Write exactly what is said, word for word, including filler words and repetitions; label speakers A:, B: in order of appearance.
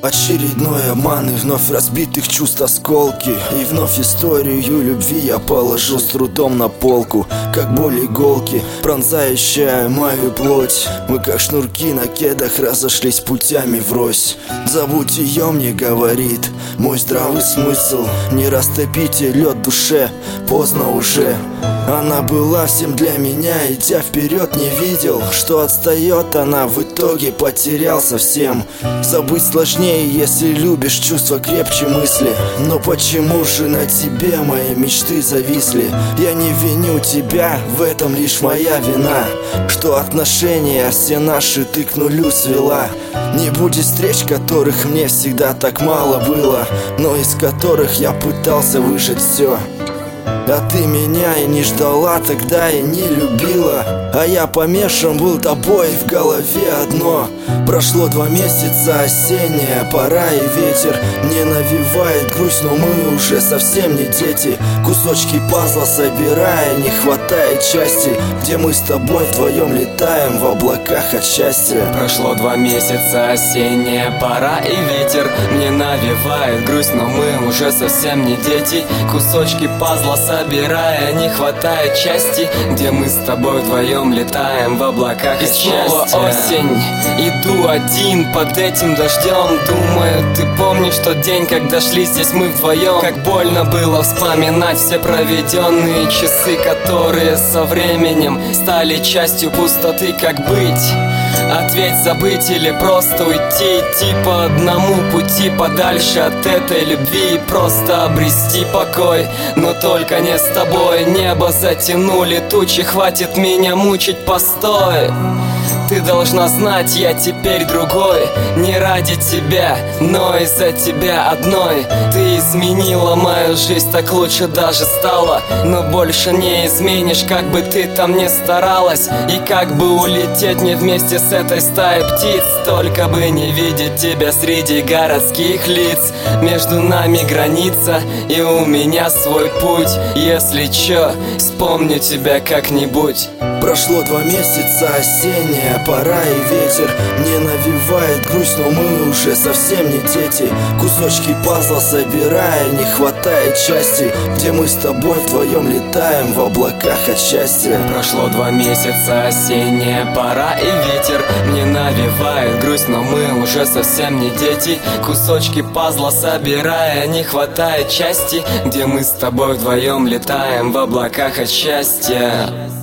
A: Очередной обман и вновь разбитых чувств осколки. И вновь историю любви я положил с трудом на полку. Как боль иголки, пронзающая мою плоть. Мы как шнурки на кедах разошлись путями врозь. Забудь ее, мне говорит мой здравый смысл. Не растопите лед в душе, поздно уже. Она была всем для меня, идя вперед не видел, что отстает она, в итоге потерял совсем. Забыть сложнее, если любишь, чувства крепче мысли. Но почему же на тебе мои мечты зависли? Я не виню тебя, в этом лишь моя вина, что отношения все наши ты к нулю свела. Не будет встреч, которых мне всегда так мало было, но из которых я пытался выжать все. А ты меня и не ждала, тогда и не любила. А я помешан был тобой, в голове одно. Прошло два месяца, осенняя пора и ветер мне навевает грусть, но мы уже совсем не дети. Кусочки пазла собирая, не хватает части, где мы с тобой вдвоем летаем в облаках от счастья.
B: Прошло два месяца, осенняя пора и ветер мне навевает грусть, но мы уже совсем не дети. Кусочки пазла собирая, не хватает части, где мы с тобой вдвоем летаем в облаках от счастья. Снова осень, иду один под этим дождем. Думаю, ты помнишь тот день, когда шли здесь мы вдвоем. Как больно было вспоминать все проведенные часы, которые со временем стали частью пустоты. Как быть? Ответь, забыть или просто уйти, идти по одному пути подальше от этой любви и просто обрести покой. Но только не с тобой. Небо затянули тучи, хватит меня мучить, постой. Ты должна знать, я теперь другой. Не ради тебя, но из-за тебя одной. Ты изменила мою жизнь, так лучше даже стало. Но больше не изменишь, как бы ты там ни старалась. И как бы улететь не вместе с этой стаей птиц, только бы не видеть тебя среди городских лиц. Между нами граница, и у меня свой путь. Если чё, вспомню тебя как-нибудь.
A: Прошло два месяца, осенняя пора и ветер мне навевает грусть, но мы уже совсем не дети. Кусочки пазла собирая, не хватает части, где мы с тобой вдвоем летаем в облаках от счастья.
B: Прошло два месяца, осенняя пора и ветер мне навевает грусть, но мы уже совсем не дети. Кусочки пазла собирая, не хватает части, где мы с тобой вдвоем летаем в облаках от счастья.